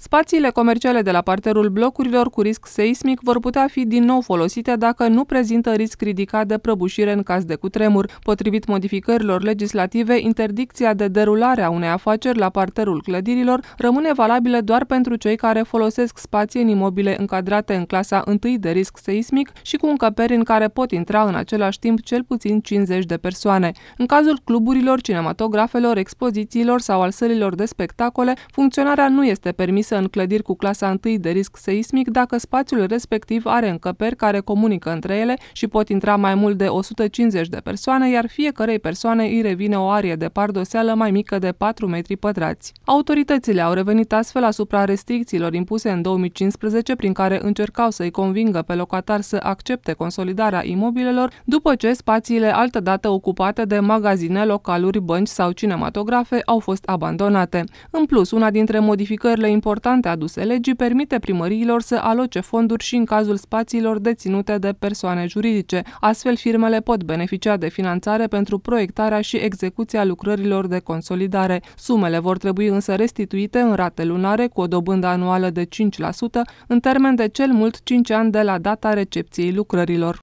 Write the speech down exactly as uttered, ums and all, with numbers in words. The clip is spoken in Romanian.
Spațiile comerciale de la parterul blocurilor cu risc seismic vor putea fi din nou folosite dacă nu prezintă risc ridicat de prăbușire în caz de cutremur. Potrivit modificărilor legislative, interdicția de derulare a unei afaceri la parterul clădirilor rămâne valabilă doar pentru cei care folosesc spații în imobile încadrate în clasa unu de risc seismic și cu încăperi în care pot intra în același timp cel puțin cincizeci de persoane. În cazul cluburilor, cinematografelor, expozițiilor sau al sălilor de spectacole, funcționarea nu este permisă în clădiri cu clasa unu de risc seismic dacă spațiul respectiv are încăperi care comunică între ele și pot intra mai mult de o sută cincizeci de persoane, iar fiecărei persoane îi revine o arie de pardoseală mai mică de patru metri pătrați. Autoritățile au revenit astfel asupra restricțiilor impuse în două mii cincisprezece, prin care încercau să-i convingă pe locatari să accepte consolidarea imobilelor, după ce spațiile altădată ocupate de magazine, localuri, bănci sau cinematografe au fost abandonate. În plus, una dintre modificările importante aduse legii permite primăriilor să aloce fonduri și în cazul spațiilor deținute de persoane juridice. Astfel, firmele pot beneficia de finanțare pentru proiectarea și execuția lucrărilor de consolidare. Sumele vor trebui însă restituite în rate lunare cu o dobândă anuală de cinci la sută în termen de cel mult cinci ani de la data recepției lucrărilor.